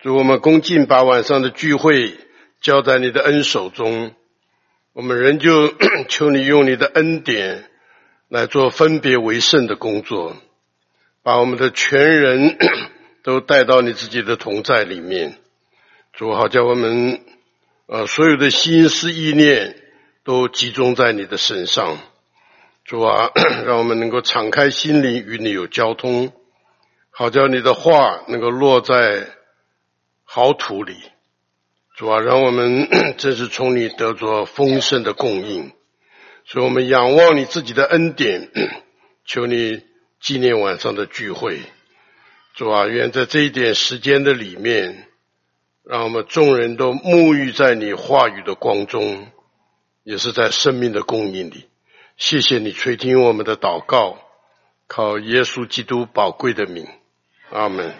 主，我们恭敬把晚上的聚会交在你的恩手中，我们仍旧求你用你的恩典来做分别为圣的工作，把我们的全人都带到你自己的同在里面。主，好叫我们所有的心思意念都集中在你的身上。主啊，让我们能够敞开心灵与你有交通，好叫你的话能够落在好土里。主啊，让我们真是从你得着丰盛的供应。所以我们仰望你自己的恩典，求你纪念晚上的聚会。主啊，愿在这一点时间的里面，让我们众人都沐浴在你话语的光中，也是在生命的供应里。谢谢你垂听我们的祷告，靠耶稣基督宝贵的名，阿们。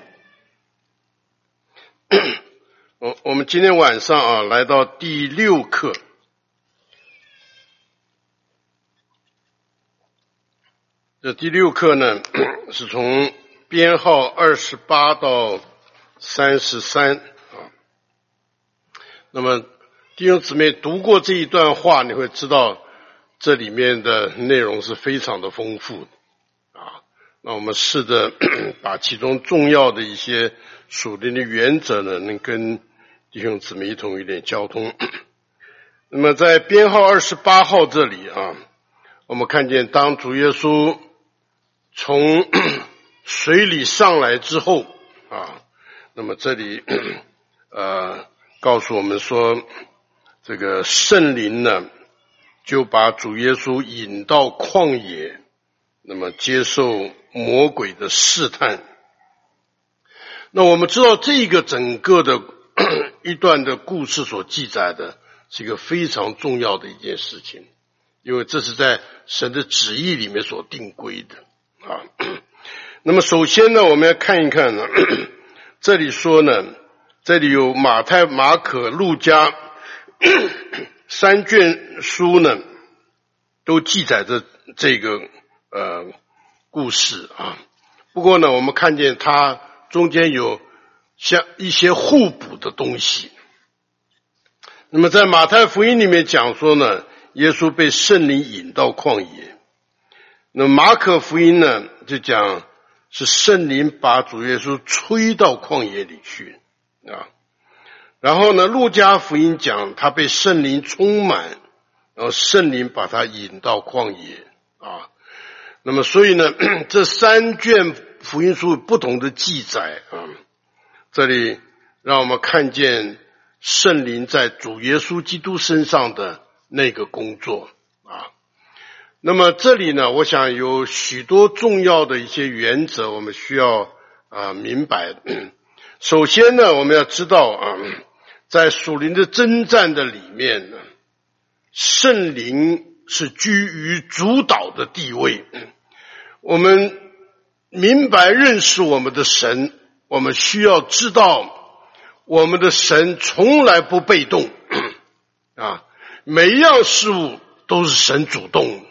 我们今天晚上来到第6课。这第6课呢，是从编号28到33。那么弟兄姊妹读过这一段话，你会知道这里面的内容是非常的丰富的。那我们试着把其中重要的一些属灵的原则呢，能跟弟兄姊妹一同有点交通。那么在编号28号这里我们看见当主耶稣从水里上来之后那么这里告诉我们说，这个圣灵呢就把主耶稣引到旷野，那么接受魔鬼的试探。那我们知道这个整个的一段的故事所记载的是一个非常重要的一件事情，因为这是在神的旨意里面所定规的那么首先呢，我们要看一看呢，这里说呢，这里有马太、马可、路加3卷书呢，都记载着这个故事不过呢，我们看见它中间有像一些互补的东西。那么在马太福音里面讲说呢，耶稣被圣灵引到旷野。那么马可福音呢，就讲是圣灵把主耶稣吹到旷野里去然后呢，路加福音讲他被圣灵充满，然后圣灵把他引到旷野那么所以呢，这3卷福音书不同的记载这里让我们看见圣灵在主耶稣基督身上的那个工作那么这里呢，我想有许多重要的一些原则我们需要明白。首先呢，我们要知道在属灵的征战的里面呢，圣灵是居于主导的地位。我们明白认识我们的神，我们需要知道我们的神从来不被动每一样事物都是神主动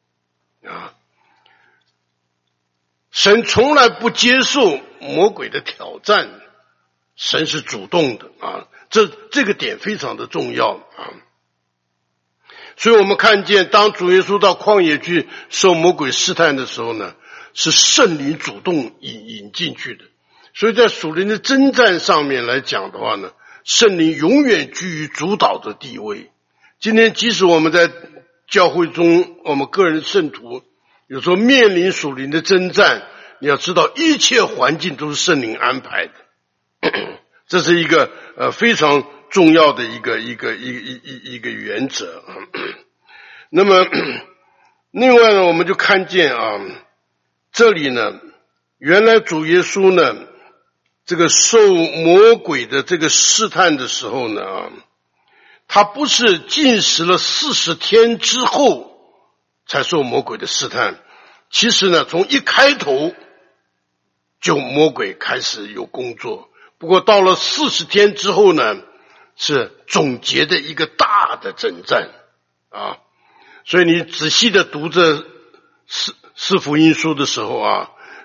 神从来不接受魔鬼的挑战，神是主动的这个点非常的重要所以我们看见当主耶稣到旷野去受魔鬼试探的时候呢，是圣灵主动引进去的。所以在属灵的征战上面来讲的话呢，圣灵永远居于主导的地位。今天即使我们在教会中，我们个人圣徒有时候面临属灵的征战，你要知道一切环境都是圣灵安排的这是一个非常重要的一个原则那么另外呢，我们就看见这里呢，原来主耶稣呢，这个受魔鬼的这个试探的时候呢他不是禁食了40天之后才受魔鬼的试探，其实呢，从一开头就魔鬼开始有工作。不过到了40天之后呢，是总结的一个大的征战所以你仔细的读这四福音书的时候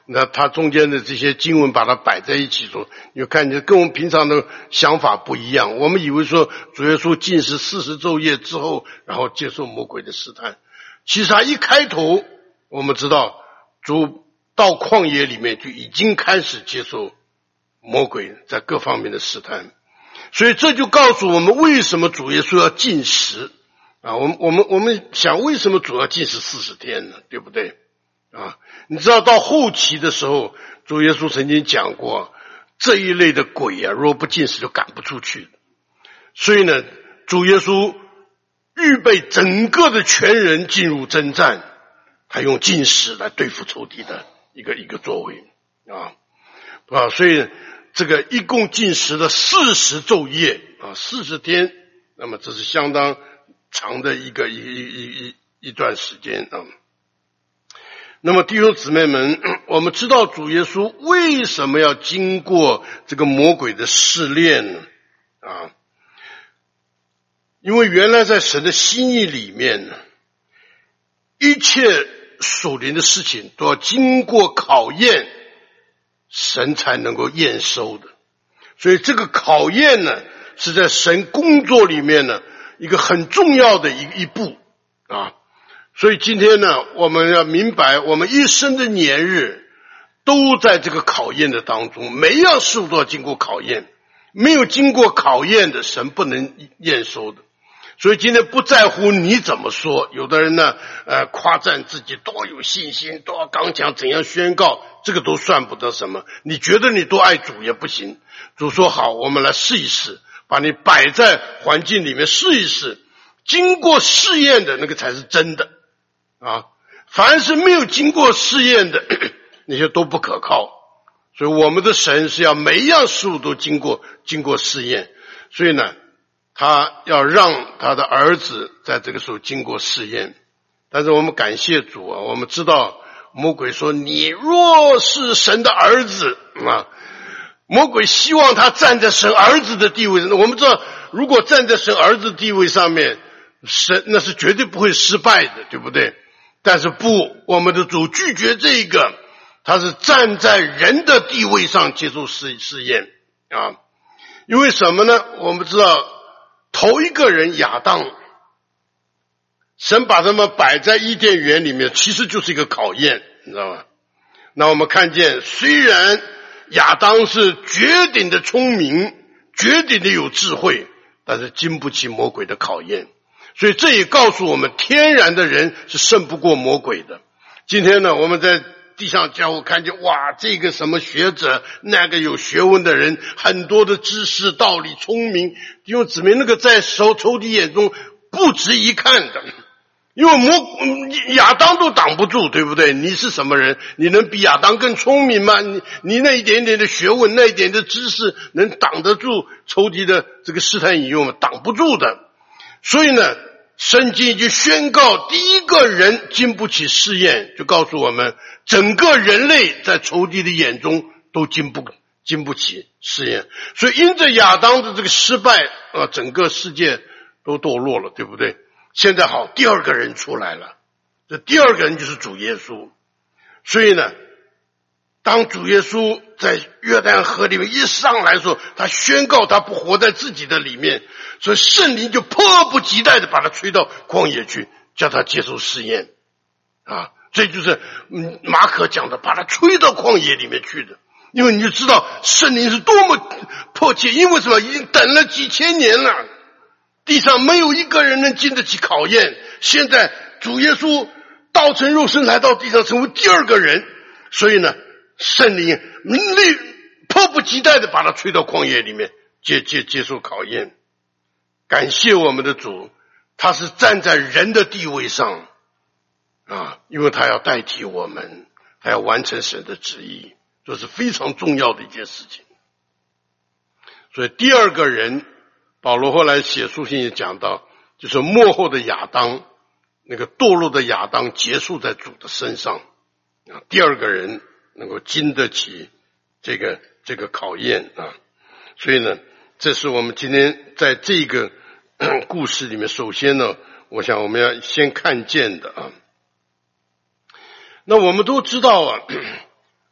那他中间的这些经文把它摆在一起说，你就看见跟我们平常的想法不一样。我们以为说主耶稣禁食40昼夜之后，然后接受魔鬼的试探。其实他一开头，我们知道主到旷野里面就已经开始接受魔鬼在各方面的试探。所以这就告诉我们为什么主耶稣要禁食啊。我们想为什么主要禁食40天呢？对不对啊？你知道到后期的时候，主耶稣曾经讲过，这一类的鬼啊，若不禁食就赶不出去。所以呢，主耶稣预备整个的全人进入征战，他用禁食来对付仇敌的一个作为啊。所以这个一共禁食了40昼夜啊，40天，那么这是相当长的一段时间啊。那么弟兄姊妹们，我们知道主耶稣为什么要经过这个魔鬼的试炼呢？啊，因为原来在神的心意里面呢，一切属灵的事情都要经过考验，神才能够验收的。所以这个考验呢，是在神工作里面呢一个很重要的一步啊。所以今天呢，我们要明白，我们一生的年日都在这个考验的当中，每一样事物都要经过考验，没有经过考验的，神不能验收的。所以今天不在乎你怎么说，有的人呢夸赞自己多有信心，多刚强，怎样宣告，这个都算不得什么。你觉得你多爱主也不行。主说好，我们来试一试，把你摆在环境里面试一试，经过试验的那个才是真的啊。凡是没有经过试验的那些都不可靠。所以我们的神是要每一样事物都经过试验，所以呢他要让他的儿子在这个时候经过试验。但是我们感谢主啊，我们知道魔鬼说你若是神的儿子啊，魔鬼希望他站在神儿子的地位上。我们知道如果站在神儿子地位上面，神那是绝对不会失败的，对不对？但是不，我们的主拒绝这个，他是站在人的地位上接受试验啊。因为什么呢？我们知道头一个人亚当，神把他们摆在伊甸园里面，其实就是一个考验，你知道吗？那我们看见虽然亚当是绝顶的聪明，绝顶的有智慧，但是经不起魔鬼的考验。所以这也告诉我们，天然的人是胜不过魔鬼的。今天呢，我们在地上教会看见，哇，这个什么学者，那个有学问的人，很多的知识道理聪明，弟兄姊妹，那个在仇敌眼中不值一看的。因为亚当都挡不住，对不对？你是什么人？你能比亚当更聪明吗？你那一点点的学问，那一点的知识，能挡得住仇敌的这个试探引诱吗？挡不住的。所以呢，圣经就宣告，第一个人经不起试验，就告诉我们，整个人类在仇敌的眼中都经不起试验。所以因着亚当的这个失败整个世界都堕落了，对不对？现在好，第二个人出来了，这第二个人就是主耶稣。所以呢，当主耶稣在约旦河里面一上来的时候，他宣告他不活在自己的里面，所以圣灵就迫不及待的把他吹到旷野去，叫他接受试验啊。这就是马可讲的，把他吹到旷野里面去的。因为你就知道圣灵是多么迫切，因为什么？已经等了几千年了，地上没有一个人能经得起考验。现在主耶稣道成肉身来到地上，成为第二个人，所以呢，圣灵迫不及待的把他吹到旷野里面，接受考验。感谢我们的主，他是站在人的地位上啊，因为他要代替我们，他要完成神的旨意，这是非常重要的一件事情。所以第二个人，保罗后来写书信也讲到，就是末后的亚当，那个堕落的亚当结束在主的身上啊。第二个人能够经得起这个考验啊。所以呢，这是我们今天在这个故事里面，首先呢，我想我们要先看见的啊。那我们都知道啊，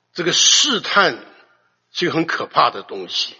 这个试探是一个很可怕的东西。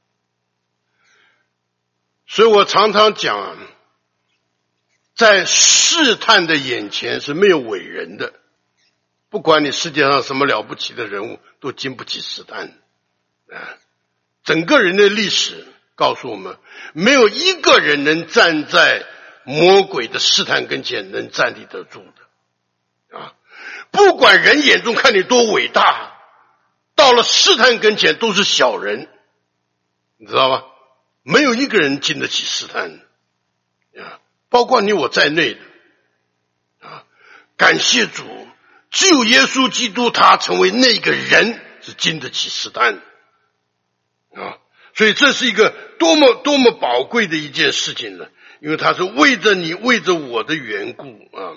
所以我常常讲，在试探的眼前是没有伟人的，不管你世界上什么了不起的人物，都经不起试探。整个人类历史告诉我们，没有一个人能站在魔鬼的试探跟前能站立得住的。不管人眼中看你多伟大，到了试探跟前都是小人，你知道吗？没有一个人经得起试探，包括你我在内的。感谢主，只有耶稣基督他成为那个人是经得起试探。所以这是一个多么宝贵的一件事情呢，因为他是为着你为着我的缘故啊。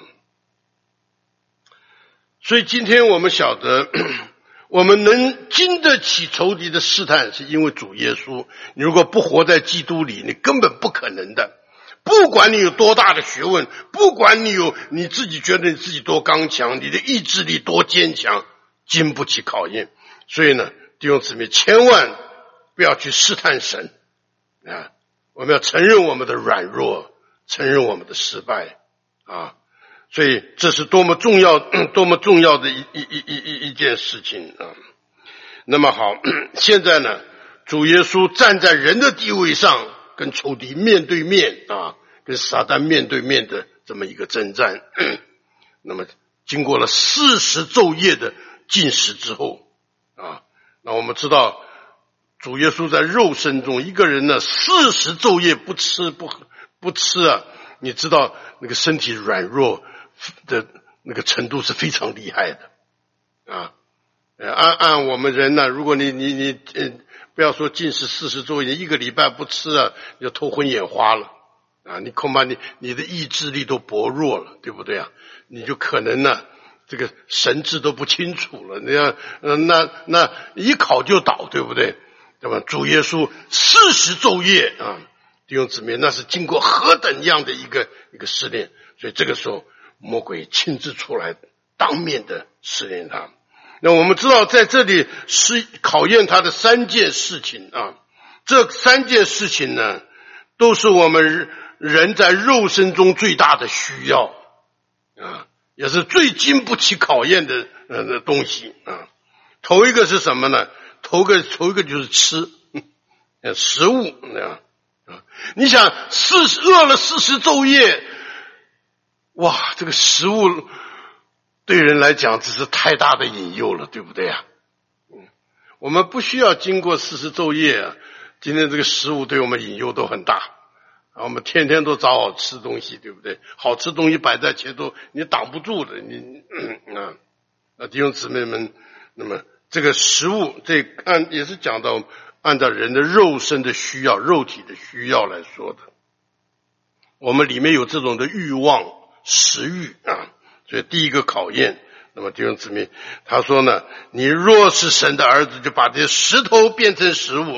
所以今天我们晓得我们能经得起仇敌的试探，是因为主耶稣。你如果不活在基督里，你根本不可能的。不管你有多大的学问，不管你自己觉得你自己多刚强，你的意志力多坚强，经不起考验。所以呢，弟兄姊妹，千万不要去试探神我们要承认我们的软弱，承认我们的失败所以这是多么重要的一件事情那么好，现在呢，主耶稣站在人的地位上，跟仇敌面对面跟撒旦面对面的这么一个征战。那么经过了40昼夜的禁食之后那我们知道主耶稣在肉身中，一个人呢40昼夜不吃你知道那个身体软弱的那个程度是非常厉害的按我们人呢，如果你不要说禁食40昼夜，一个礼拜不吃你就头昏眼花了你恐怕你的意志力都薄弱了，对不对你就可能呢这个神志都不清楚了，那一考就倒，对不对？那么主耶稣40昼夜弟兄姊妹，那是经过何等样的一个试炼。所以这个时候魔鬼亲自出来当面的试炼他。那我们知道在这里是考验他的3件事情这3件事情呢，都是我们人在肉身中最大的需要也是最经不起考验的东西头一个是什么呢？头一个就是吃食物你想饿了40昼夜，哇，这个食物对人来讲只是太大的引诱了，对不对我们不需要经过40昼夜今天这个食物对我们引诱都很大我们天天都找好吃东西，对不对？好吃东西摆在前头，你挡不住的。弟兄姊妹们，那么这个食物，也是讲到按照人的肉身的需要、肉体的需要来说的。我们里面有这种的欲望、食欲所以第一个考验，那么弟兄姊妹，他说呢，你若是神的儿子，就把这些石头变成食物。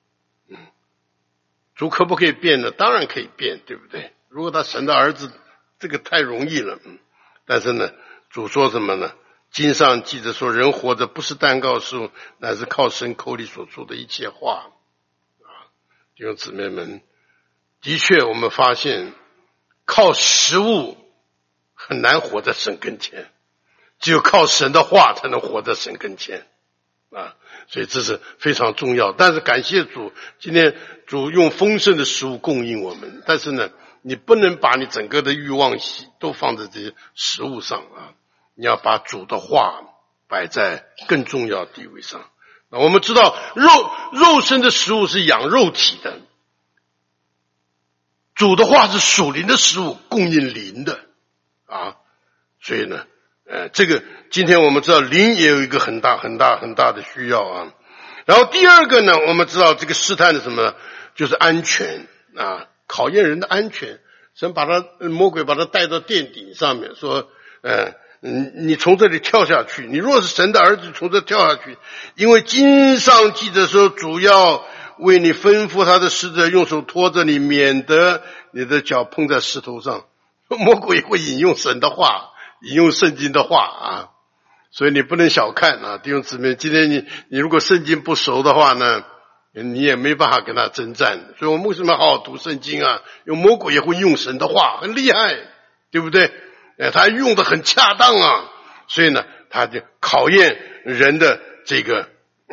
主可不可以变呢？当然可以变，对不对？如果他神的儿子，这个太容易了但是呢，主说什么呢？经上记着说，人活着不是单靠食物，乃是靠神口里所说的一切话弟兄姊妹们，的确我们发现靠食物很难活在神跟前，只有靠神的话才能活在神跟前所以这是非常重要。但是感谢主，今天主用丰盛的食物供应我们，但是呢，你不能把你整个的欲望都放在这些食物上你要把主的话摆在更重要的地位上。我们知道肉身的食物是养肉体的，主的话是属灵的食物，供应灵的所以呢这个今天我们知道灵也有一个很大的需要然后第二个呢，我们知道这个试探的什么，就是安全考验人的安全。神魔鬼把他带到殿顶上面，说你从这里跳下去，你若是神的儿子，从这跳下去，因为经上记着说，主要为你吩咐他的使者用手托着你，免得你的脚碰在石头上。魔鬼会引用神的话，引用圣经的话所以你不能小看啊，弟兄姊妹，今天你如果圣经不熟的话呢，你也没办法跟他征战。所以我们为什么要好好读圣经啊？有魔鬼也会用神的话，很厉害，对不对？他用的很恰当啊，所以呢，他就考验人的这个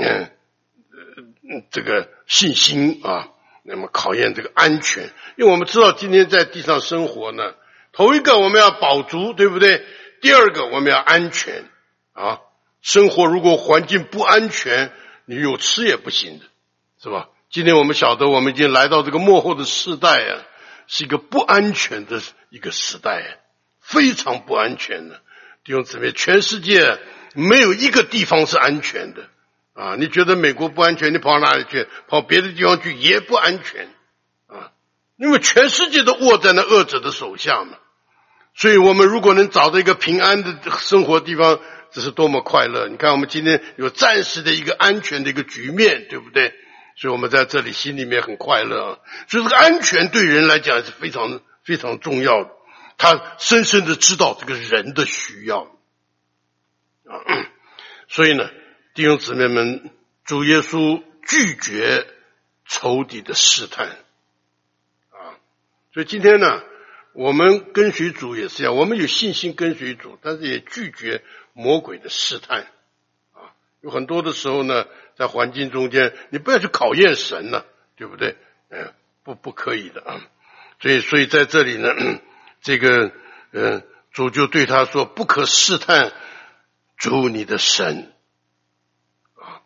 信心啊，那么考验这个安全。因为我们知道今天在地上生活呢，头一个我们要饱足，对不对？第二个我们要安全啊。生活如果环境不安全，你有吃也不行的，是吧？今天我们晓得我们已经来到这个末后的世代啊，是一个不安全的一个时代，非常不安全的。弟兄姊妹，全世界没有一个地方是安全的啊！你觉得美国不安全，你跑哪里去？跑别的地方去也不安全啊！因为全世界都握在那恶者的手下嘛。所以我们如果能找到一个平安的生活地方，这是多么快乐！你看我们今天有暂时的一个安全的一个局面，对不对？所以我们在这里心里面很快乐啊。所以这个安全对人来讲是非常非常重要的，他深深的知道这个人的需要啊。所以呢，弟兄姊妹们，主耶稣拒绝仇敌的试探啊。所以今天呢，我们跟随主也是一样，我们有信心跟随主，但是也拒绝魔鬼的试探啊。有很多的时候呢，在环境中间，你不要去考验神了，对不对？不可以的啊。所以在这里呢，这个主就对他说，不可试探主你的神啊。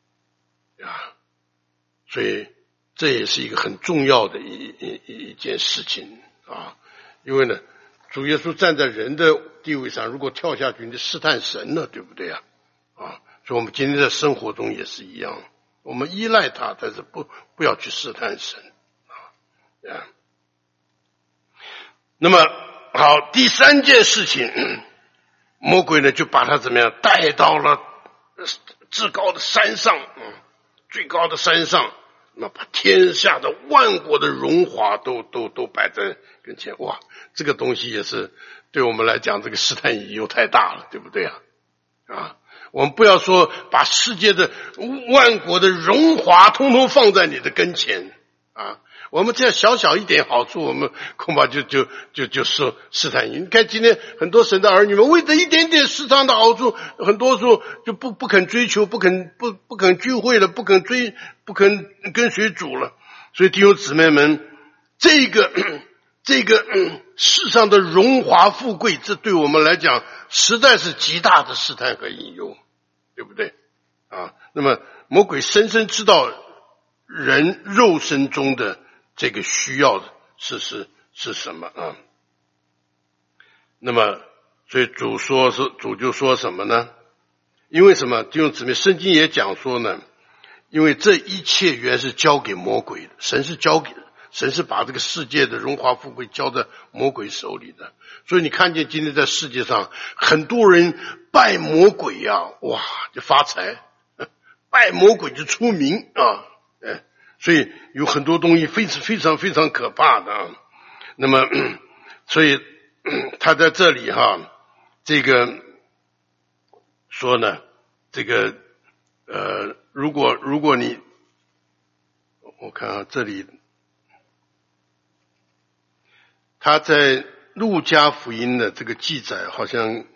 所以这也是一个很重要的一件事情啊。因为呢，主耶稣站在人的地位上，如果跳下去，你就试探神了，对不对啊？所以我们今天在生活中也是一样，我们依赖他，但是不要去试探神啊。那么好，第三件事情，魔鬼呢就把他怎么样带到了至高的山上，最高的山上，那把天下的万国的荣华都摆在跟前。哇，这个东西也是对我们来讲，这个试探意义又太大了，对不对啊？我们不要说把世界的万国的荣华通通放在你的跟前啊。我们这样小小一点好处，我们恐怕就受试探。你看今天很多神的儿女们为着一点点世上的好处，很多时候就不肯追求，不肯聚会了，不肯跟随主了。所以弟兄姊妹们，这个世上的荣华富贵，这对我们来讲实在是极大的试探和引诱，对不对啊？那么魔鬼深深知道人肉身中的这个需要的是什么啊？那么所以主就说什么呢？因为什么？弟兄姊妹，圣经也讲说呢，因为这一切原是交给魔鬼的，神是把这个世界的荣华富贵交在魔鬼手里的。所以你看见今天在世界上很多人拜魔鬼啊，哇，就发财，拜魔鬼就出名啊，所以有很多东西非常非常可怕的啊。那么所以他在这里这个说呢，这个如果你我看这里他在路加福音的这个记载好像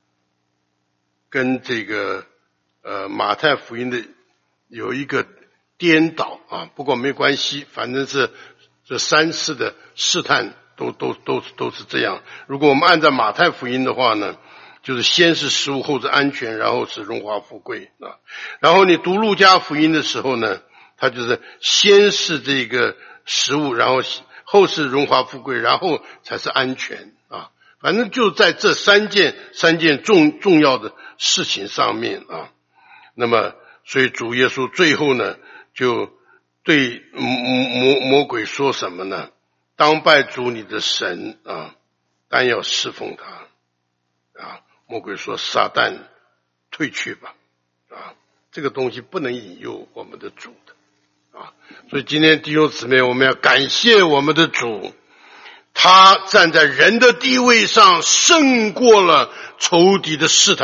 跟这个马太福音的有一个颠倒啊，不过没关系，反正是这三次的试探都是这样。如果我们按照马太福音的话呢，就是先是食物，后是安全，然后是荣华富贵啊。然后你读路加福音的时候呢，它就是先是这个食物，然后是荣华富贵，然后才是安全啊。反正就在这三件重要的事情上面啊。那么所以主耶稣最后呢，就对魔鬼说什么呢？当拜主你的神啊，但要侍奉他啊。魔鬼说：撒旦退去吧啊，这个东西不能引诱我们的主的啊。所以今天弟兄姊妹，我们要感谢我们的主，他站在人的地位上胜过了仇敌的试探和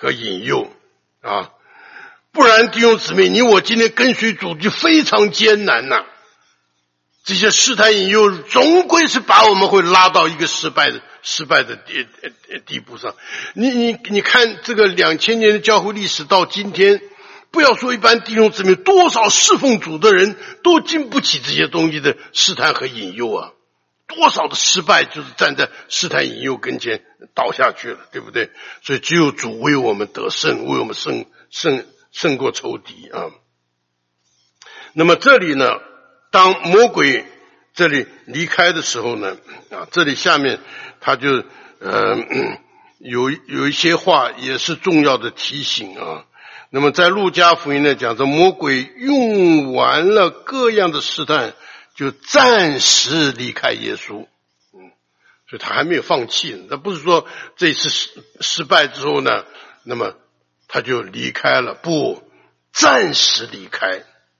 和引诱啊。不然弟兄姊妹，你我今天跟随主就非常艰难呐。这些试探引诱终归是把我们会拉到一个失败的地步上。你看这个2000年的教会历史到今天，不要说一般弟兄姊妹，多少侍奉主的人都经不起这些东西的试探和引诱啊。多少的失败就是站在试探引诱跟前倒下去了，对不对？所以只有主为我们得胜，为我们胜过仇敌啊。那么这里呢，当魔鬼这里离开的时候呢，这里下面他就有一些话也是重要的提醒啊。那么在路加福音呢讲，这魔鬼用完了各样的试探，就暂时离开耶稣。所以他还没有放弃，那不是说这次失败之后呢，那么他就离开了，不，暂时离开。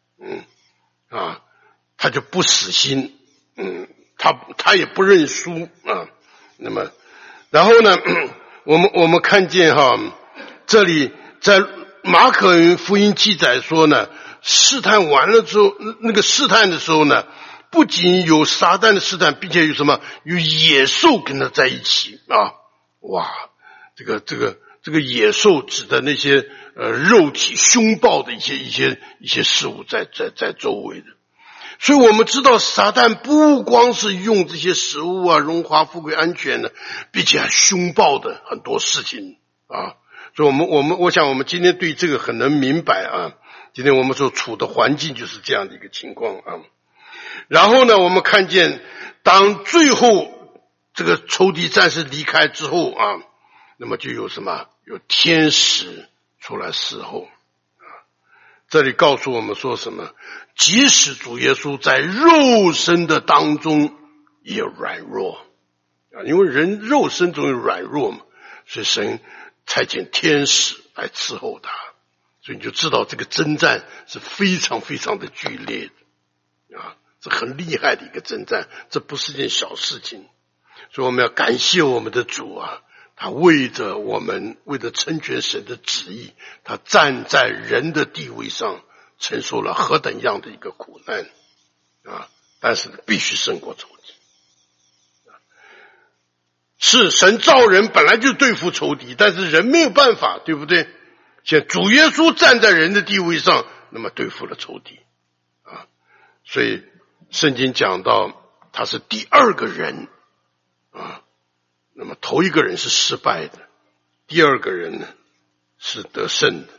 他就不死心，他也不认输啊。那么然后呢，我们看见这里在马可福音记载说呢，试探完了之后，那个试探的时候呢，不仅有撒旦的试探，并且有什么？有野兽跟他在一起啊！哇，这个野兽指的那些肉体凶暴的一些事物在周围的。所以我们知道撒旦不光是用这些食物啊、荣华富贵、安全的，并且还凶暴的很多事情啊。所以我想我们今天对这个很能明白啊。今天我们所处的环境就是这样的一个情况啊。然后呢，我们看见当最后这个仇敌暂时离开之后啊，那么就有什么？有天使出来侍候。这里告诉我们说什么？即使主耶稣在肉身的当中也软弱啊，因为人肉身总有软弱嘛，所以神差遣天使来伺候他，所以你就知道这个征战是非常非常的剧烈的啊，这很厉害的一个征战，这不是件小事情。所以我们要感谢我们的主啊，他为着我们，为着成全神的旨意，他站在人的地位上，承受了何等样的一个苦难啊！但是必须胜过仇敌。是神造人本来就对付仇敌，但是人没有办法，对不对？像主耶稣站在人的地位上，那么对付了仇敌啊！所以圣经讲到他是第二个人啊。那么头一个人是失败的，第二个人呢是得胜的。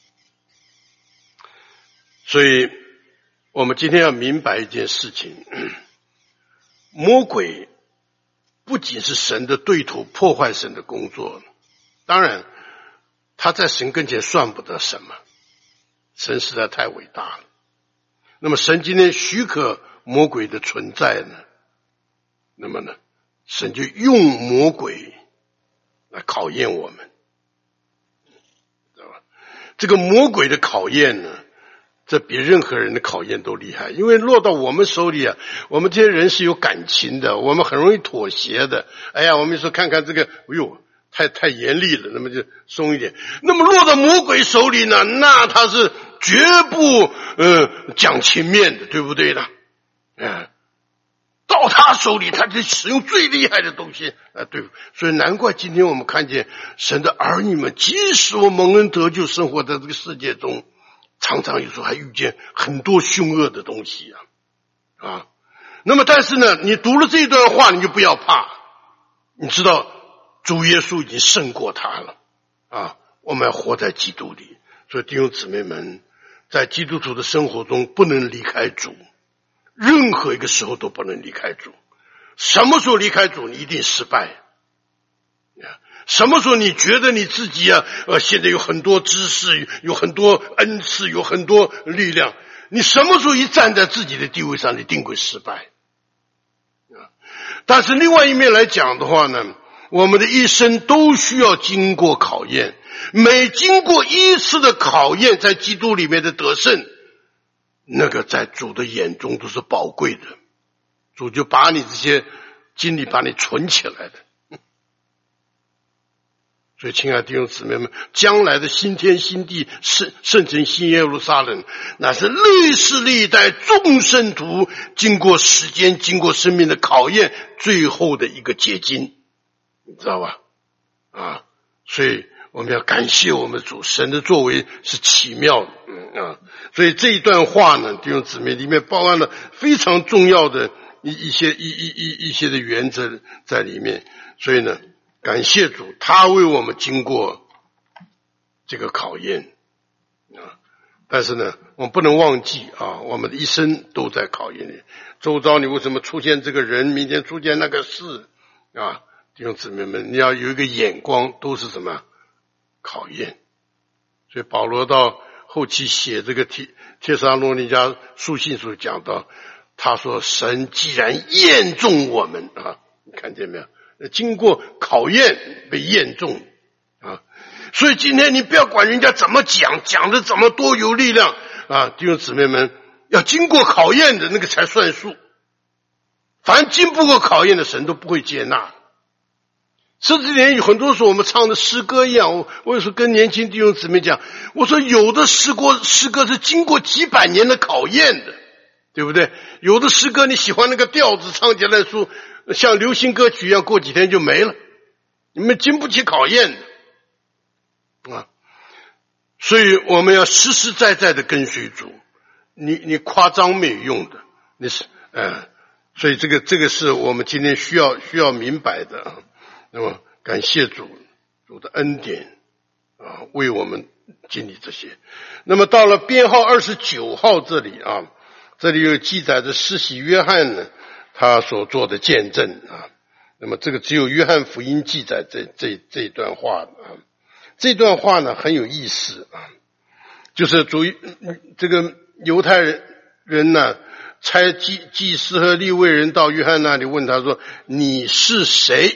所以我们今天要明白一件事情，魔鬼不仅是神的对头，破坏神的工作，当然他在神跟前算不得什么，神实在太伟大了。那么神今天许可魔鬼的存在呢，那么呢神就用魔鬼来考验我们，知道吧？这个魔鬼的考验呢，这比任何人的考验都厉害，因为落到我们手里啊，我们这些人是有感情的，我们很容易妥协的。哎呀，我们说看看这个，哎呦，太严厉了，那么就松一点。那么落到魔鬼手里呢，那他是绝不讲情面的，对不对呢？到他手里，他就使用最厉害的东西啊，对。所以难怪今天我们看见神的儿女们，即使我蒙恩得救，生活在这个世界中，常常有时候还遇见很多凶恶的东西啊。那么但是呢，你读了这一段话，你就不要怕，你知道主耶稣已经胜过他了啊。我们要活在基督里，所以弟兄姊妹们，在基督徒的生活中不能离开主。任何一个时候都不能离开主，什么时候离开主你一定失败。什么时候你觉得你自己现在有很多知识，有很多恩赐，有很多力量，你什么时候一站在自己的地位上，你一定会失败。但是另外一面来讲的话呢，我们的一生都需要经过考验，每经过一次的考验，在基督里面的得胜，那个在主的眼中都是宝贵的，主就把你这些精力把你存起来的。 所以亲爱的弟兄姊妹们，将来的新天新地圣城新耶路撒冷，那是历世历代众圣徒经过时间经过生命的考验最后的一个结晶，你知道吧？所以我们要感谢我们的主，神的作为是奇妙的所以这一段话呢，弟兄姊妹，里面包含了非常重要的一些的原则在里面。所以呢，感谢主，他为我们经过这个考验但是呢，我们不能忘记我们的一生都在考验里。周遭你为什么出现这个人，明天出现那个事弟兄姊妹们，你要有一个眼光，都是什么考验。所以保罗到后期写这个帖撒罗尼迦书信所讲到，他说神既然验中我们你看见没有，经过考验被验中所以今天你不要管人家怎么讲的怎么多有力量弟兄姊妹们，要经过考验的那个才算数。凡经不过考验的，神都不会接纳。甚至连很多时候我们唱的诗歌一样，我有时候跟年轻弟兄姊妹讲，我说有的诗歌是经过几百年的考验的，对不对？有的诗歌你喜欢那个调子，唱起来说像流行歌曲一样，过几天就没了，你们经不起考验的所以我们要实实在在的跟随主，你夸张没有用的，你是所以这个是我们今天需要明白的那么感谢主的恩典为我们经历这些。那么到了编号29号这里这里有记载着施洗约翰呢他所做的见证那么这个只有约翰福音记载这一段话这段话呢很有意思就是这个犹太人呢差祭司和利未人到约翰那里问他说你是谁？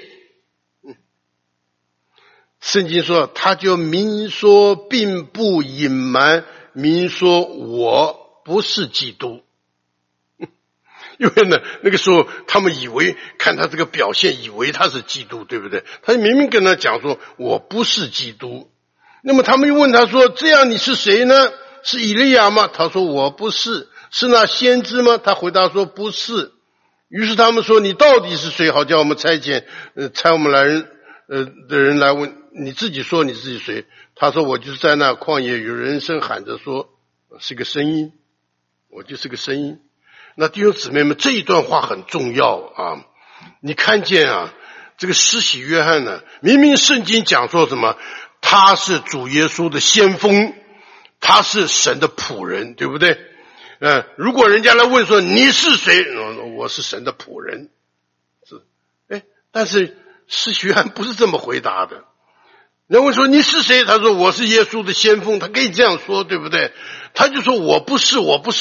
圣经说他就明说并不隐瞒，明说我不是基督。因为呢那个时候他们以为看他这个表现以为他是基督，对不对？他明明跟他讲说我不是基督。那么他们又问他说这样你是谁呢？是以利亚吗？他说我不是。是那先知吗？他回答说不是。于是他们说你到底是谁？好叫我们差我们的人来问，你自己说你自己谁？他说我就是在那旷野有人声喊着说，是个声音，我就是个声音。那弟兄姊妹们，这一段话很重要你看见这个施洗约翰呢，明明圣经讲说什么，他是主耶稣的先锋，他是神的仆人，对不对？如果人家来问说你是谁，我是神的仆人，但是施洗约翰不是这么回答的。人问说你是谁，他说我是耶稣的先锋，他可以这样说，对不对？他就说我不是。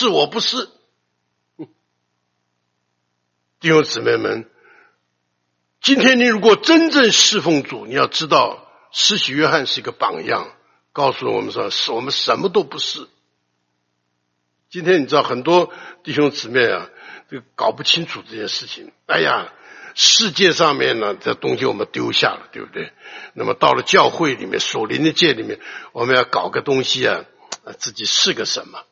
弟兄姊妹们，今天你如果真正侍奉主，你要知道施洗约翰是一个榜样，告诉我们说我们什么都不是。今天你知道很多弟兄姊妹这个搞不清楚这件事情。世界上面呢这东西我们丢下了，对不对？那么到了教会里面属灵的界里面，我们要搞个东西自己是个什么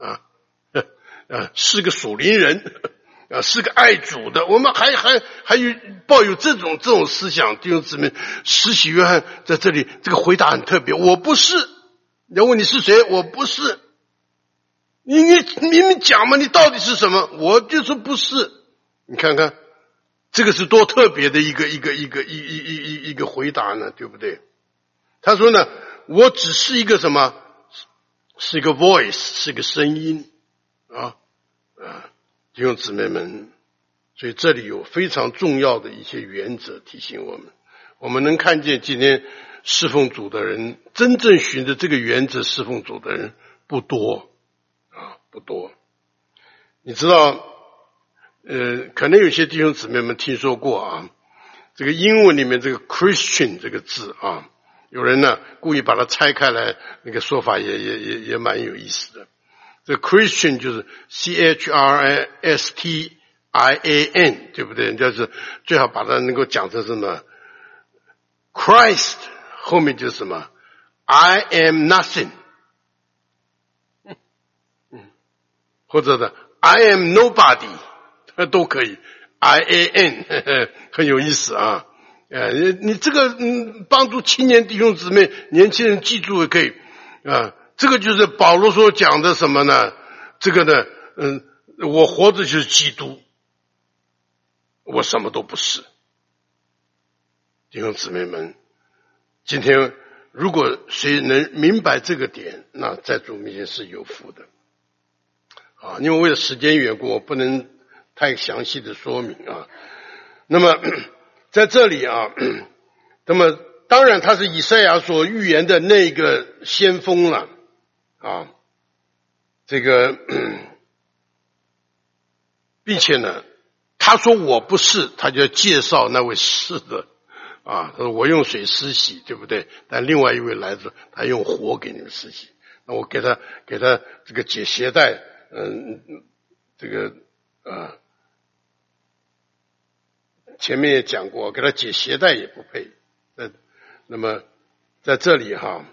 是个属灵人是个爱主的，我们还有抱有这种思想。弟兄姊妹，施洗约翰在这里这个回答很特别，我不是。人问你是谁，我不是。你明明讲嘛，你到底是什么？我就说不是。你看看这个是多特别的一个回答呢，对不对？他说呢，我只是一个什么？是一个 voice， 是一个声音弟兄姊妹们，所以这里有非常重要的一些原则提醒我们。我们能看见今天侍奉主的人，真正循着这个原则侍奉主的人不多不多。你知道可能有些弟兄姊妹们听说过这个英文里面这个 Christian 这个字有人呢故意把它拆开来，那个说法也蛮有意思的。这个 Christian 就是 CHRISTIAN， 对不对？就是最好把它能够讲成什么 Christ 后面就是什么 I am nothing， 或者的 I am nobody， 都可以 IAN， 很有意思啊。你这个帮助青年弟兄姊妹年轻人记住也可以啊。这个就是保罗所讲的什么呢？这个呢我活着就是基督，我什么都不是。弟兄姊妹们，今天如果谁能明白这个点，那在主面前是有福的啊。因为为了时间缘故，我不能太详细的说明啊。那么在这里啊，那么当然他是以赛亚所预言的那个先锋了啊。这个并且呢，他说我不是，他就要介绍那位是的啊。他说我用水施洗，对不对？但另外一位来说，他用火给你们施洗。那我给他这个解鞋带，这个前面也讲过，给他解鞋带也不配。那么在这里哈，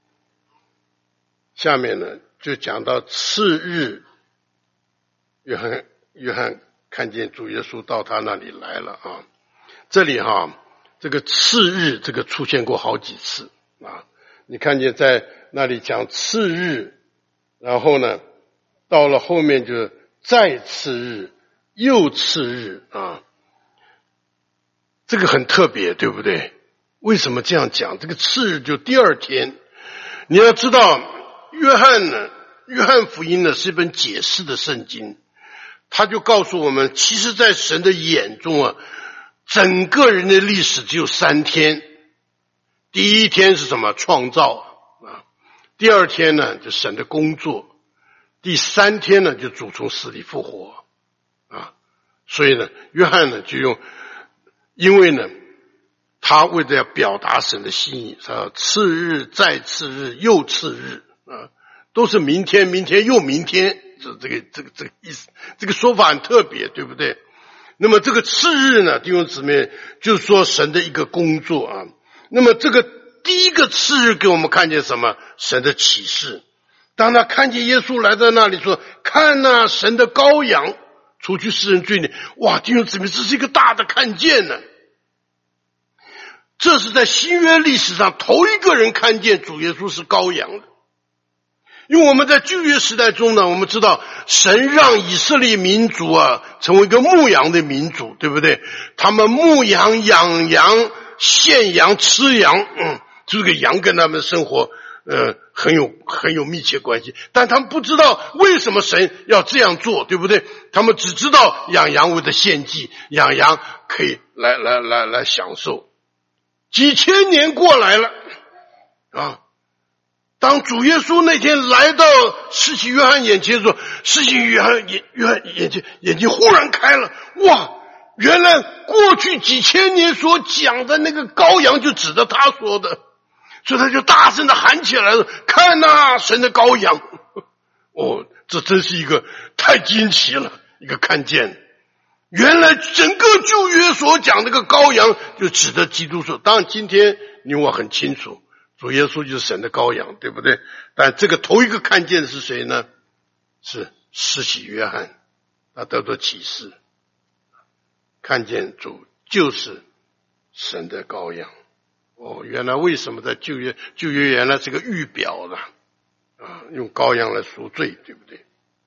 下面呢就讲到次日，约翰看见主耶稣到他那里来了啊。这里哈，这个次日这个出现过好几次啊。你看见在那里讲次日，然后呢到了后面就再次日又次日啊。这个很特别，对不对？为什么这样讲？这个次日就第二天。你要知道约翰福音呢是一本解释的圣经，他就告诉我们，其实在神的眼中啊，整个人的历史只有3天。第一天是什么？创造啊。第二天呢就神的工作，第3天呢就主从死里复活啊。所以呢约翰呢就用，因为呢他为了要表达神的心意，他次日再次日又次日啊，都是明天明天又明天，这个意思。这个说法很特别，对不对？那么这个次日呢，弟兄姊妹，就是说神的一个工作啊。那么这个第一个次日给我们看见什么？神的启示。当他看见耶稣来到那里说，看哪，神的羔羊除去世人罪孽。哇，弟兄姊妹，这是一个大的看见呢。这是在新约历史上头一个人看见主耶稣是羔羊的。因为我们在旧约时代中呢，我们知道神让以色列民族啊成为一个牧羊的民族，对不对？他们牧羊、养羊、献羊、吃羊，这个羊跟他们的生活很有密切关系。但他们不知道为什么神要这样做，对不对？他们只知道养羊为了献祭，养羊可以来享受。几千年过来了啊！当主耶稣那天来到施洗约翰眼前的时候，施洗约翰眼睛忽然开了，哇！原来过去几千年所讲的那个羔羊就指着他说的，所以他就大声的喊起来了：看哪，神的羔羊！哦，这真是一个太惊奇了，一个看见。原来整个旧约所讲那个羔羊就指着基督说，当然今天你我很清楚，主耶稣就是神的羔羊，对不对？但这个头一个看见的是谁呢？是施洗约翰，他得到启示，看见主就是神的羔羊。哦，原来为什么在旧约原来是个预表的啊，用羔羊来赎罪，对不对？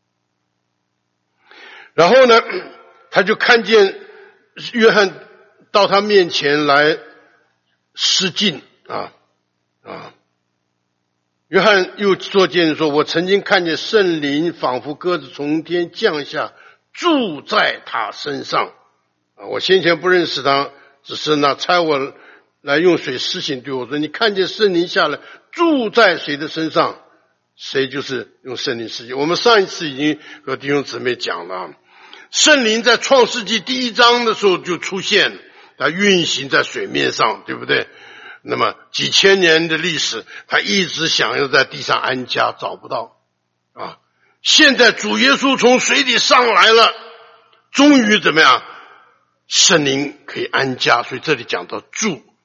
然后呢他就看见约翰到他面前来施浸啊。约翰又作见说，我曾经看见圣灵仿佛鸽子从天降下，住在他身上啊。我先前不认识他，只是那差我来用水施行对我说，你看见圣灵下来住在谁的身上，谁就是用圣灵施行。我们上一次已经和弟兄姊妹讲了，圣灵在创世纪第1章的时候就出现，它运行在水面上，对不对？那么几千年的历史，他一直想要在地上安家，找不到啊。现在主耶稣从水里上来了，终于怎么样？圣灵可以安家，所以这里讲到住，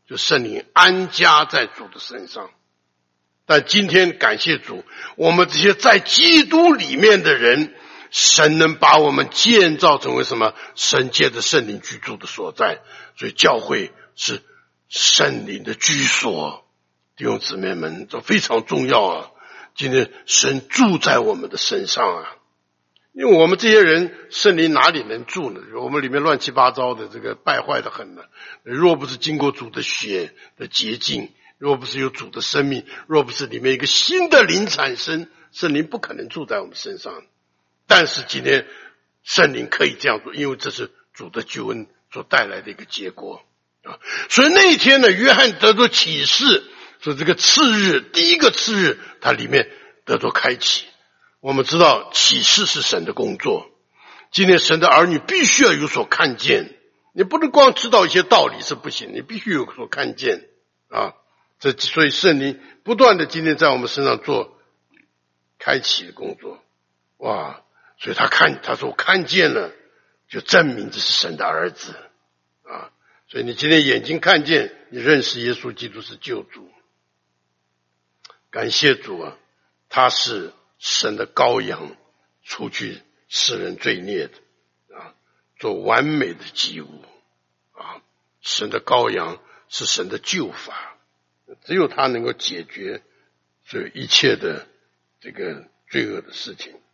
就圣灵安家在主的身上。但今天感谢主，我们这些在基督里面的人，神能把我们建造成为什么？神借着圣灵居住的所在。所以教会是圣灵的居所。弟兄姊妹们，这非常重要啊！今天神住在我们的身上啊，因为我们这些人圣灵哪里能住呢？我们里面乱七八糟的，这个败坏的很了。若不是经过主的血的洁净，若不是有主的生命，若不是里面一个新的灵产生，圣灵不可能住在我们身上。但是今天圣灵可以这样做，因为这是主的救恩所带来的一个结果啊。所以那一天呢，约翰得着启示，说这个次日，第一个次日，它里面得着开启。我们知道启示是神的工作，今天神的儿女必须要有所看见，你不能光知道一些道理是不行，你必须有所看见啊。所以圣灵不断的今天在我们身上做开启的工作，哇！所以他说我看见了，就证明这是神的儿子啊。所以你今天眼睛看见，你认识耶稣基督是救主，感谢主啊，他是神的羔羊，除去世人罪孽的啊，做完美的祭物啊。神的羔羊是神的救法，只有他能够解决所有一切的这个罪恶的事情。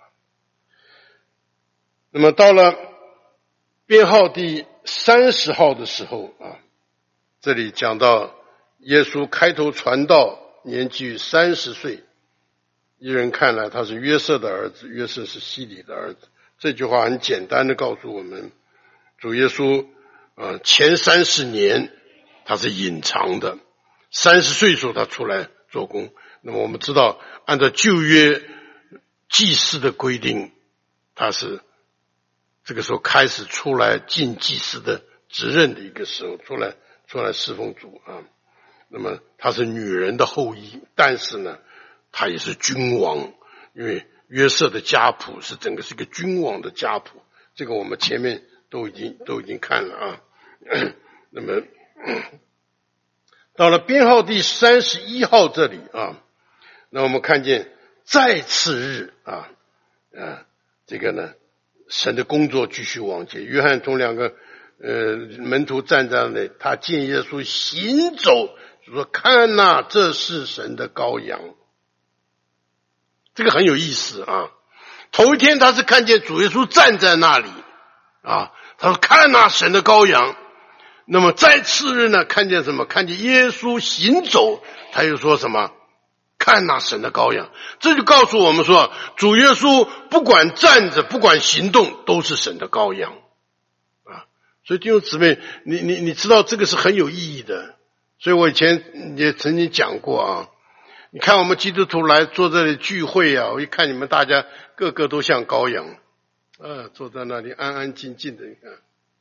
那么到了编号第30号的时候啊，这里讲到耶稣开头传道，年纪30岁，一人看来他是约瑟的儿子，约瑟是希里的儿子。这句话很简单的告诉我们，主耶稣前30年他是隐藏的，30岁时候他出来做工。那么我们知道按照旧约祭司的规定，他是这个时候开始出来尽祭司的职任的一个时候，出来侍奉主啊。那么他是女人的后裔，但是呢他也是君王，因为约瑟的家谱是整个是一个君王的家谱，这个我们前面都已经看了啊。那么到了编号第31号这里啊，那我们看见再次日啊，这个呢神的工作继续往前。约翰从2个门徒站在那里，他见耶稣行走，就说看哪，这是神的羔羊。这个很有意思啊。头一天他是看见主耶稣站在那里啊，他说看哪，神的羔羊。那么再次日呢，看见什么？看见耶稣行走，他又说什么？看哪，神的羔羊。这就告诉我们说，主耶稣不管站着不管行动，都是神的羔羊啊。所以弟兄姊妹，你知道这个是很有意义的。所以我以前也曾经讲过啊，你看我们基督徒来坐这里聚会啊，我一看你们大家个个都像羔羊坐在那里安安静静的，你看。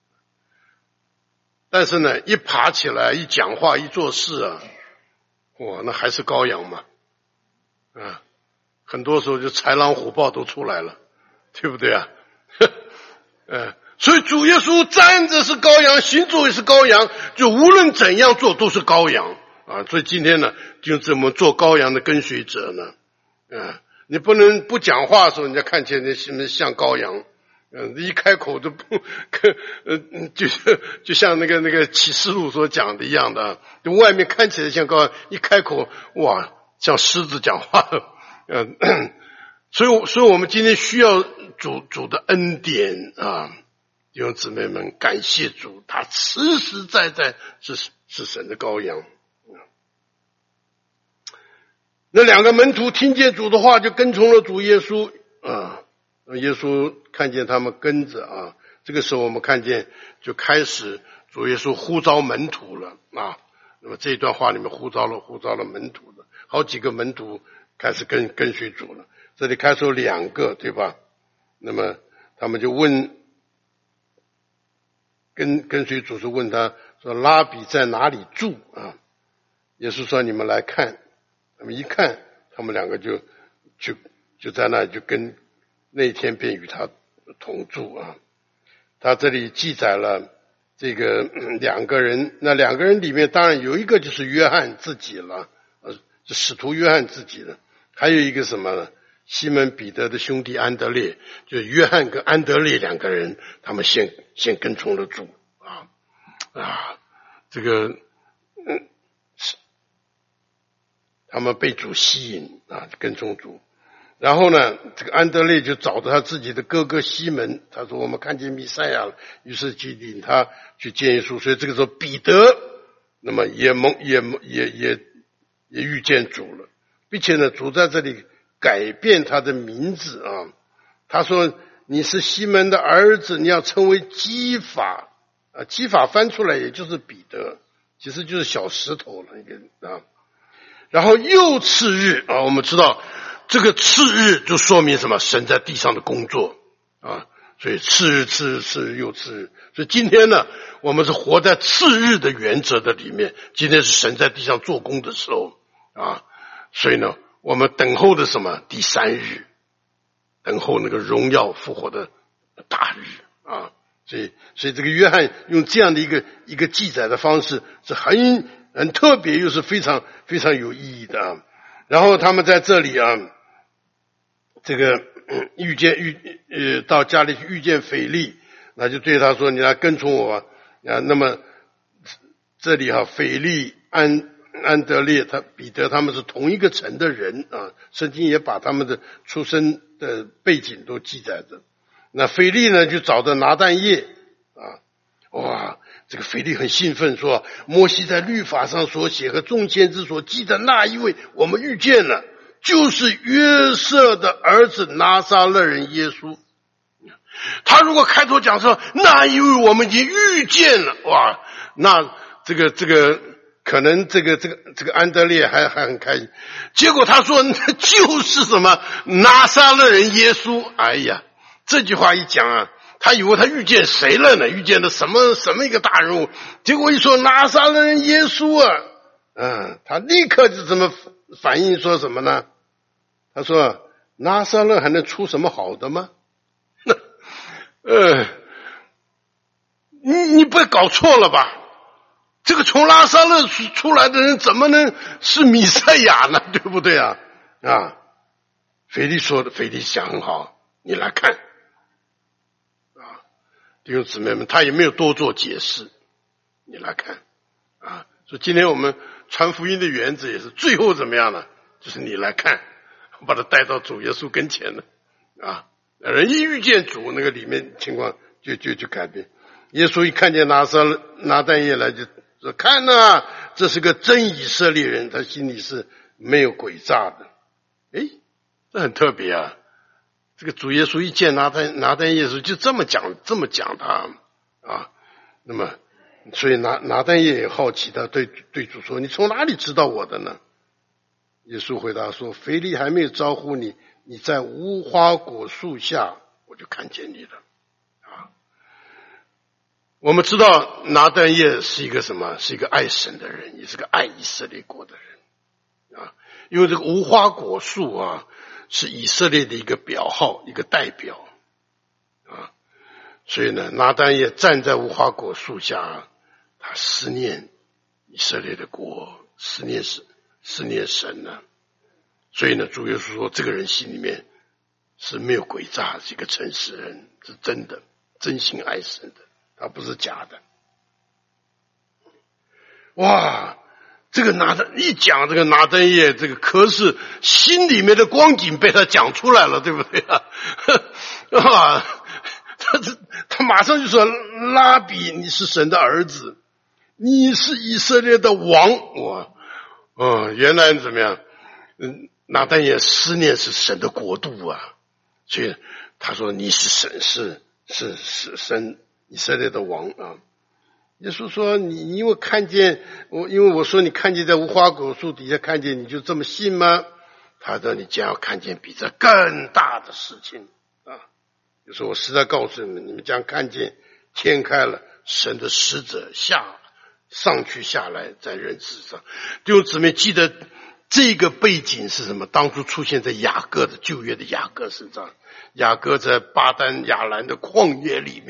但是呢，一爬起来，一讲话，一做事啊，哇，那还是羔羊嘛啊！很多时候就豺狼虎豹都出来了，对不对啊？所以主耶稣站着是羔羊，行走也是羔羊，就无论怎样做都是羔羊啊！所以今天呢，就是我们做羔羊的跟随者呢，你不能不讲话的时候，人家看起来像羔羊。一开口都不就像那个启示录所讲的一样的，就外面看起来像羔羊，一开口哇像狮子讲话所以我们今天需要主的恩典啊，弟兄姊妹们，感谢主，他实实在在是神的羔羊。那2个门徒听见主的话，就跟从了主耶稣啊。耶稣看见他们跟着啊，这个时候我们看见就开始主耶稣呼召门徒了啊。那么这一段话里面呼召了门徒的，好几个门徒开始跟随主了。这里开始有2个，对吧？那么他们就问跟随主，是问他说拉比在哪里住啊？耶稣说你们来看。那么一看，他们2个就在那里就跟。那天便与他同住啊。他这里记载了这个两个人，那两个人里面当然有一个就是约翰自己了，是使徒约翰自己的，还有一个什么呢？西门彼得的兄弟安德烈，就是约翰跟安德烈两个人，他们先跟从了主这个他们被主吸引跟从主。然后呢，这个安德烈就找着他自己的哥哥西门，他说我们看见弥赛亚了，于是就领他去见耶稣。所以这个时候彼得那么也遇见主了，并且呢，主在这里改变他的名字他说你是西门的儿子，你要称为基法基法翻出来也就是彼得，其实就是小石头了一个然后又次日我们知道这个次日就说明什么？神在地上的工作所以次日又次日。所以今天呢，我们是活在次日的原则的里面，今天是神在地上做工的时候所以呢，我们等候的什么？第三日，等候那个荣耀复活的大日所以这个约翰用这样的一个记载的方式是很特别，又是非常非常有意义的然后他们在这里这个到家里去遇见腓利，那就对他说：“你来跟从我吧。”那么这里腓利、安德烈、彼得他们是同一个城的人圣经也把他们的出生的背景都记载着。那腓利呢，就找到拿但业这个腓利很兴奋，说摩西在律法上所写和众先知所记的那一位，我们遇见了，就是约瑟的儿子拿撒勒人耶稣。他如果开头讲说那一位我们已经遇见了，那这个可能这个安德烈还很开心。结果他说就是什么拿撒勒人耶稣。哎呀，这句话一讲他以为他遇见谁了呢？遇见了什么一个大人物？结果一说拿撒勒人耶稣他立刻就怎么反应说什么呢？他说拿撒勒还能出什么好的吗？你不会搞错了吧？这个从拿撒勒出来的人怎么能是弥赛亚呢？对不对腓利说的，腓利想很好，你来看弟兄姊妹们，他也没有多做解释，你来看所以今天我们传福音的原则也是最后怎么样呢？就是你来看，把他带到主耶稣跟前了人一遇见主，那个里面情况就改变。耶稣一看见拿但业来，就说看这是个真以色列人，他心里是没有诡诈的。这很特别这个主耶稣一见拿但业就这么讲他那么所以拿但业也好奇，他对主说：“你从哪里知道我的呢？”耶稣回答说：“腓利还没有招呼你，你在无花果树下，我就看见你了。”我们知道拿但业是一个什么？是一个爱神的人，也是个爱以色列国的人因为这个无花果树是以色列的一个表号，一个代表所以呢，拿但业站在无花果树下，他思念以色列的国，思念神所以呢，主耶稣说这个人心里面是没有诡诈，是一个诚实人，是真的真心爱神的，他不是假的。这个一讲这个拿但业，这个可是心里面的光景被他讲出来了，对不对他马上就说：“拉比，你是神的儿子，你是以色列的王。”原来怎么样？拿但业思念是神的国度所以他说你是神，是神以色列的王耶稣说：“你因为看见我，因为我说你看见在无花果树底下看见，你就这么信吗？”他说：“你将要看见比这更大的事情就说我实在告诉你们，你们将看见天开了，神的使者上去下来在人世上。”弟兄姊妹，记得这个背景是什么？当初出现在雅各的旧约的雅各身上。雅各在巴丹亚兰的旷野里面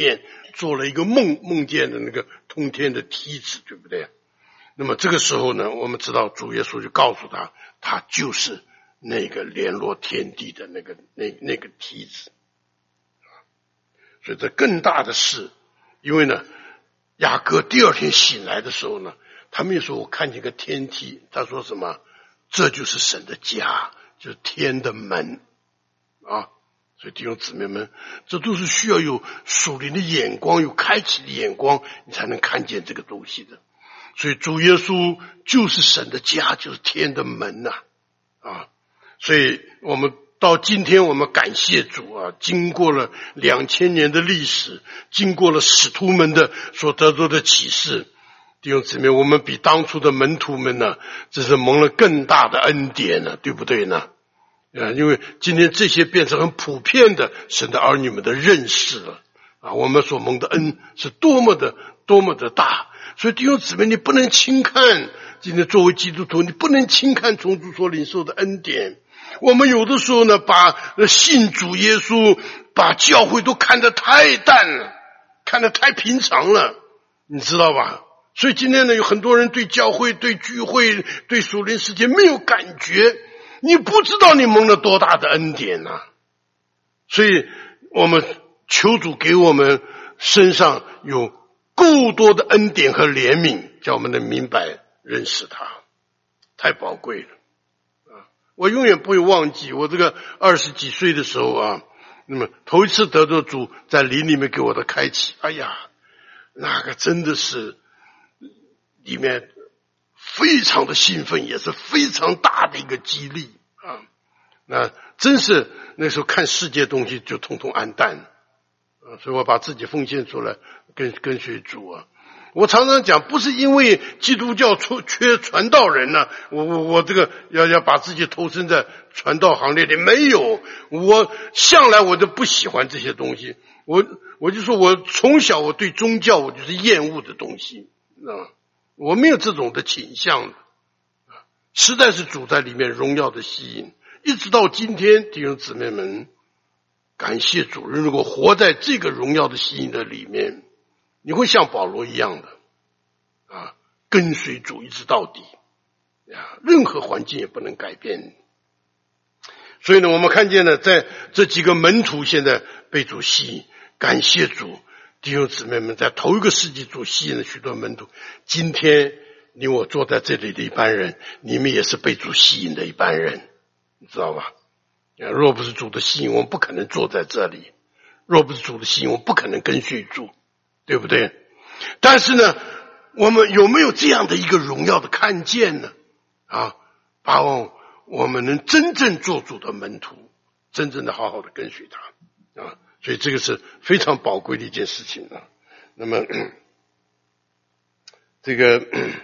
做了一个梦，梦见的那个通天的梯子，对不对？那么这个时候呢，我们知道主耶稣就告诉他，他就是那个联络天地的那个梯子。所以这更大的事，因为呢，雅各第二天醒来的时候呢，他没有说我看见个天梯，他说什么？这就是神的家，就是天的门啊！所以弟兄姊妹们，这都是需要有属灵的眼光，有开启的眼光，你才能看见这个东西的。所以主耶稣就是神的家，就是天的门呐啊！所以我们到今天，我们感谢主啊！经过了2000年的历史，经过了使徒们的所得到的启示，弟兄姊妹，我们比当初的门徒们呢，这是蒙了更大的恩典呢，对不对呢？因为今天这些变成很普遍的神的儿女们的认识了啊，我们所蒙的恩是多么的大。所以弟兄姊妹，你不能轻看，今天作为基督徒，你不能轻看从主所领受的恩典。我们有的时候呢，把信主耶稣，把教会都看得太淡了，看得太平常了，你知道吧？所以今天呢，有很多人对教会、对聚会、对属灵世界没有感觉，你不知道你蒙了多大的恩典啊！所以我们求主给我们身上有够多的恩典和怜悯，叫我们能明白认识他，太宝贵了啊！我永远不会忘记我这个20几岁的时候啊，那么头一次得到主在灵里面给我的开启，哎呀，那个真的是里面非常的兴奋，也是非常大的一个激励啊！那真是那时候看世界东西就统统暗淡了啊！所以我把自己奉献出来，跟随主啊！我常常讲，不是因为基督教缺传道人呢，我这个要把自己投身在传道行列里，没有，我向来我就不喜欢这些东西，我就说我从小我对宗教我就是厌恶的东西啊。我没有这种的倾向的，实在是主在里面荣耀的吸引，一直到今天，弟兄姊妹们，感谢主，如果活在这个荣耀的吸引的里面，你会像保罗一样的啊，跟随主一直到底啊，任何环境也不能改变。所以呢，我们看见呢，在这几个门徒现在被主吸引，感谢主。弟兄姊妹们，在头一个世纪主吸引了许多门徒，今天你我坐在这里的一般人，你们也是被主吸引的一般人，你知道吧？若不是主的吸引，我们不可能坐在这里；若不是主的吸引，我们不可能跟随主，对不对？但是呢，我们有没有这样的一个荣耀的看见呢？啊，把我们能真正做主的门徒，真正的好好的跟随他啊！所以这个是非常宝贵的一件事情啊。那么这个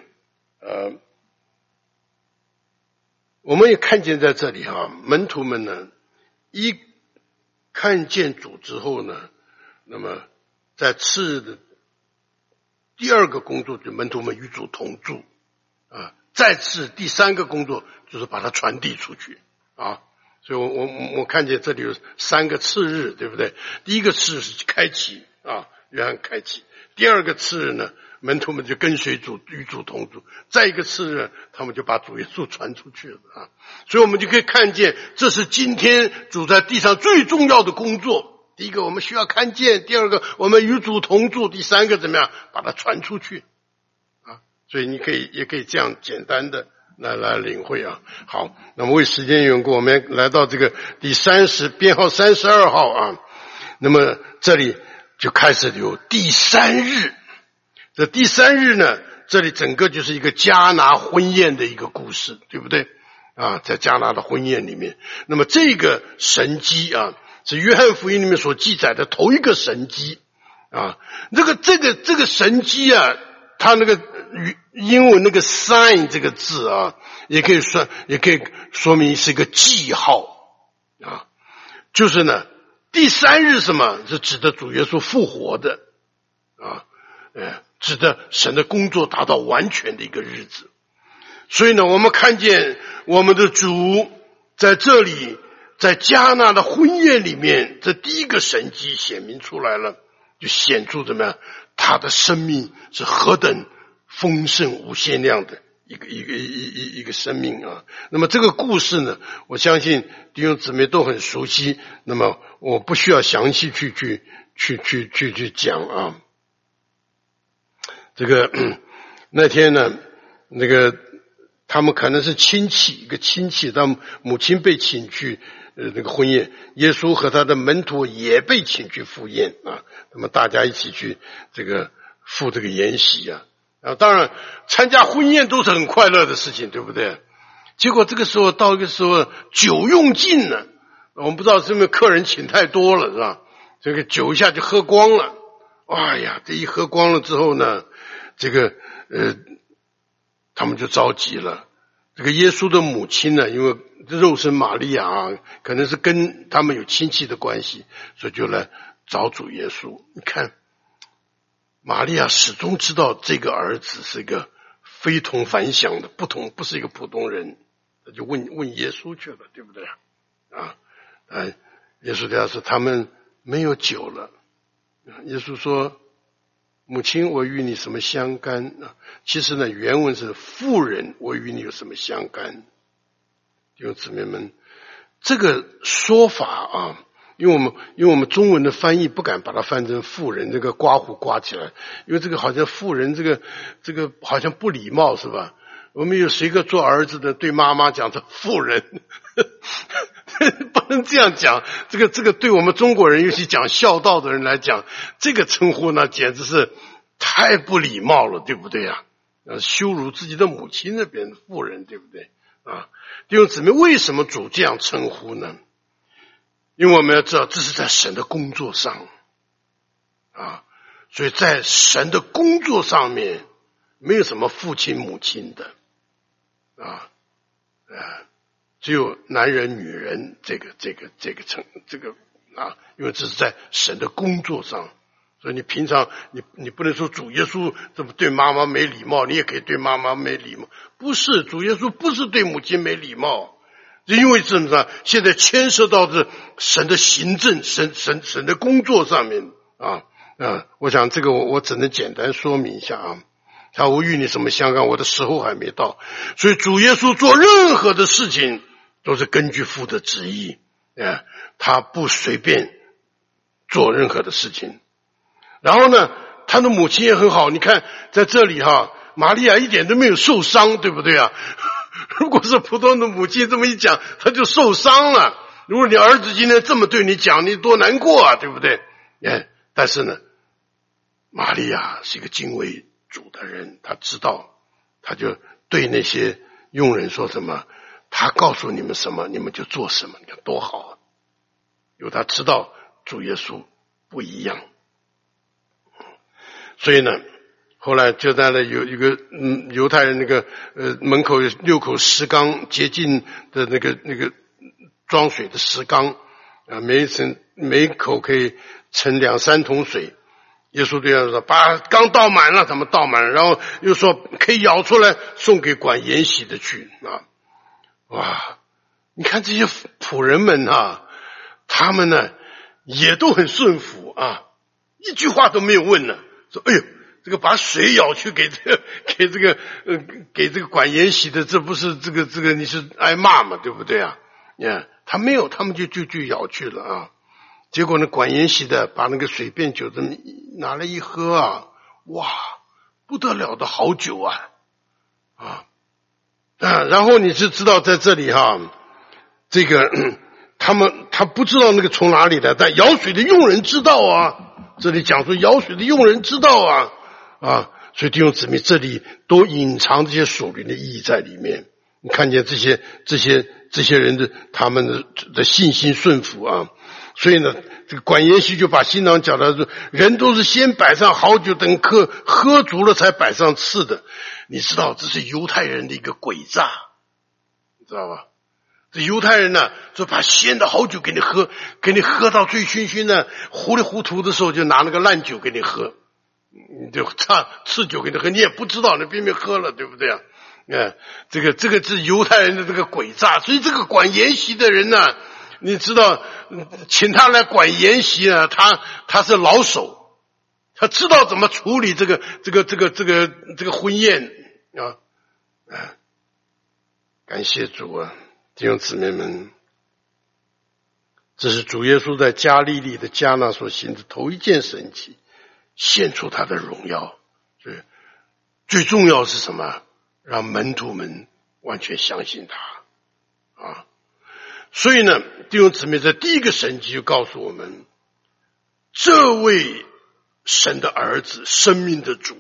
我们也看见在这里哈，门徒们呢一看见主之后呢，那么在次日的第二个工作，就门徒们与主同住啊。再次第三个工作就是把它传递出去啊。所以我看见这里有3个次日，对不对？第一个次日是开启啊，约翰开启；第二个次日呢，门徒们就跟随主，与主同住；再一个次日，他们就把主耶稣传出去了啊。所以我们就可以看见，这是今天主在地上最重要的工作。第一个我们需要看见，第二个我们与主同住，第三个怎么样把它传出去啊？所以也可以这样简单的来领会啊。好，那么为时间缘故，我们来到这个编号32号啊。那么这里就开始有第3日。这第3日呢，这里整个就是一个迦拿婚宴的一个故事，对不对啊？在迦拿的婚宴里面，那么这个神迹啊，是约翰福音里面所记载的头一个神迹啊。这个神迹啊，它那个英文那个 sign 这个字啊，也可以说明是一个记号啊。就是呢，第3日什么是指的主耶稣复活的啊，指的神的工作达到完全的一个日子。所以呢，我们看见我们的主在这里，在迦拿的婚宴里面，这第一个神迹显明出来了， 就显出怎么样，他的生命是何等丰盛无限量的一个生命啊。那么这个故事呢，我相信弟兄姊妹都很熟悉，那么我不需要详细去讲啊。这个那天呢，那个他们可能是亲戚，一个亲戚，他母亲被请去那个婚宴，耶稣和他的门徒也被请去赴宴啊。那么大家一起去这个赴这个筵席啊。当然参加婚宴都是很快乐的事情，对不对？结果这个时候到一个时候酒用尽了，我们不知道是因为客人请太多了，是吧？这个酒一下就喝光了。哎呀，这一喝光了之后呢，这个他们就着急了。这个耶稣的母亲呢，因为肉身玛利亚啊，可能是跟他们有亲戚的关系，所以就来找主耶稣。你看玛利亚始终知道这个儿子是一个非同凡响的，不是一个普通人，他就问耶稣去了，对不对啊？耶稣对他说他们没有酒了。耶稣说母亲，我与你什么相干啊？其实呢，原文是妇人，我与你有什么相干？弟兄姊妹们，这个说法啊，因为我们中文的翻译不敢把它翻成妇人，这个刮胡刮起来，因为这个好像妇人这个好像不礼貌，是吧？我们有谁个做儿子的对妈妈讲成妇人不能这样讲，这个对我们中国人，尤其讲孝道的人来讲，这个称呼呢简直是太不礼貌了，对不对啊？羞辱自己的母亲那边的妇人，对不对啊？弟兄姊妹，为什么主这样称呼呢？因为我们要知道这是在神的工作上啊，所以在神的工作上面没有什么父亲母亲的啊，只有男人女人这个啊，因为这是在神的工作上，所以你平常你不能说主耶稣怎么对妈妈没礼貌，你也可以对妈妈没礼貌，不是，主耶稣不是对母亲没礼貌，因为怎么着，现在牵涉到的神的行政，神的工作上面啊。我想这个我只能简单说明一下啊。他无与你什么相干，我的时候还没到，所以主耶稣做任何的事情都是根据父的旨意，他不随便做任何的事情。然后呢，他的母亲也很好，你看在这里玛利亚一点都没有受伤，对不对啊？如果是普通的母亲这么一讲，他就受伤了。如果你儿子今天这么对你讲，你多难过啊，对不对？但是呢，玛利亚是一个敬畏主的人，他知道，他就对那些佣人说什么，他告诉你们什么，你们就做什么，你看多好啊！因为他知道主耶稣不一样，所以呢，后来就在那有一个犹太人那个门口有6口石缸，洁净的那个装水的石缸啊，每一口可以盛2-3桶水。耶稣对他说：“把缸倒满了，怎么倒满了？”然后又说：“可以舀出来送给管筵席的去啊！”哇，你看这些仆人们他们呢也都很顺服啊，一句话都没有问呢。说：“哎呦，这个把水舀去给这个管筵席的，这不是这个你是挨骂嘛，对不对啊？他没有，他们就舀去了啊。”结果呢，管筵席的把那个水变酒这么拿来一喝啊，哇，不得了的好酒啊！然后你就知道在这里这个他不知道那个从哪里来，但舀水的佣人知道啊。这里讲说舀水的佣人知道啊，所以弟兄姊妹，这里都隐藏这些属灵的意义在里面。你看见这些人的他们的信心顺服啊。所以呢，这个管筵席就把新郎讲的说，人都是先摆上好酒，等客喝足了才摆上次的。你知道这是犹太人的一个诡诈，你知道吧？这犹太人呢，就把鲜的好酒给你喝到醉醺醺的，糊里糊涂的时候就拿那个烂酒给你喝，你就次酒给你喝，你也不知道，你偏偏喝了，对不对啊？这个是犹太人的这个诡诈。所以这个管筵席的人呢，你知道，请他来管筵席呢，他是老手他知道怎么处理这个婚宴啊。感谢主啊，弟兄姊妹们，这是主耶稣在加利利的迦拿所行的头一件神迹，显出他的荣耀。所以最重要是什么？让门徒们完全相信他啊。所以呢，弟兄姊妹，这第一个神迹就告诉我们，这位神的儿子，生命的主，